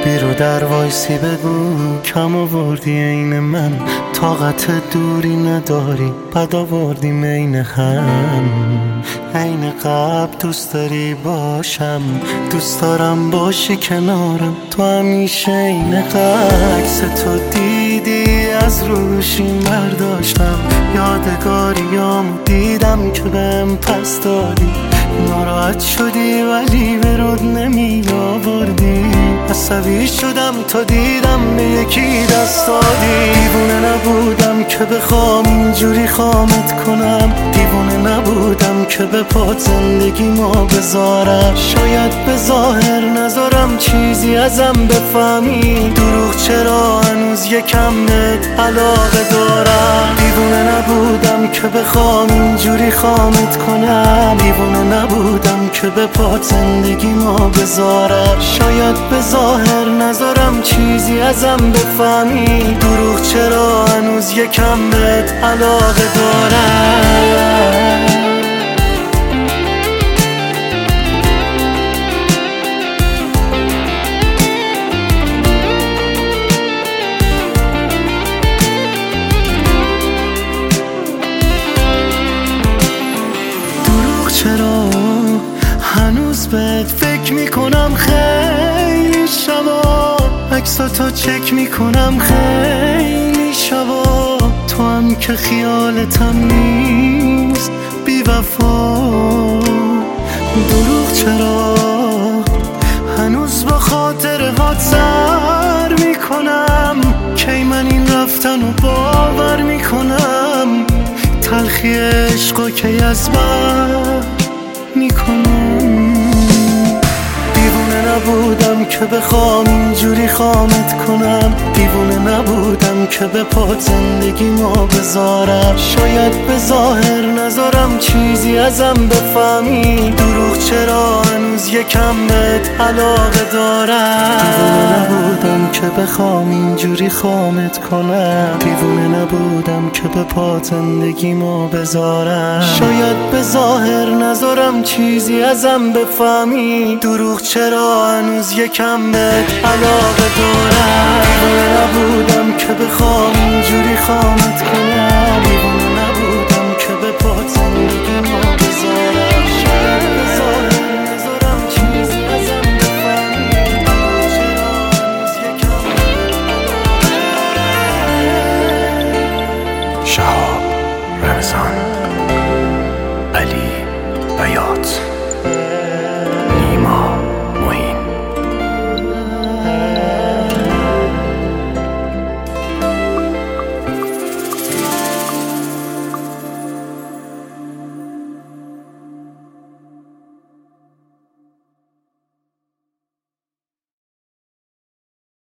بیرو در وایسی بگو کم آوردی عین من، طاقت دوری نداری بد آوردیم عین هم. عین قبل دوست داری باشم، دوست دارم باشی کنارم، تو همیشه عین عکس تو دیدی از روشیم برداشتم، یادگاریامو دیدم که بهم پس دادی، ناراحت شدی ولی به رود نمی آوردی، عصبی شدم تا دیدم به یکی دست دادی. دیوونه نبودم که بخوام اینجوری خامت کنم، دیوونه نبودم که به پات زندگی ما بذارم، شاید به ظاهر نذارم چیزی ازم بفهمی، دروغ چرا هنوز یکم بهت علاقه دارم. دیوونه نبودم که بخوام اینجوری خامت کنم، دیوونه نبودم که به پات زندگی ما بذارم، شاید به ظاهر نذارم چیزی ازم بفهمی، دروغ چرا هنوز یکم بهت علاقه دارم. چرا هنوز بهت فکر میکنم، خیلی شبا عکساتو چک میکنم، خیلی شبا تو هم که خیالتم نیست بی وفا. دروغ چرا هنوز با خاطرهات سر میکنم، کی من این رفتن رو باور میکنم، تلخی عشقا کی از بر میکنم. دیوونه نبودم که بخوام اینجوری خامت کنم، دیوونه نبودم که به پات زندگی ما بذارم، شاید به ظاهر نذارم چیزی ازم بفهمی، دروغ چرا هنوز یکم بهت علاقه دارم. دیوونه نبودم که بخوام اینجوری خامت کنم، دیوونه نبودم که به پات زندگی ما بذارم، شاید به ظاهر نذارم چیزی ازم بفهمی، دروغ چرا هنوز یکم بهت علاقه دارم. دیوونه نبودم که بخوام اینجوری خامت کنم، دیوونه نبودم که به پات زندگی ما بذارم، شاید به ظاهر نذارم چیزی ازم بفهمی، دروغ چرا هنوز یکم بهت. شهاب رمضان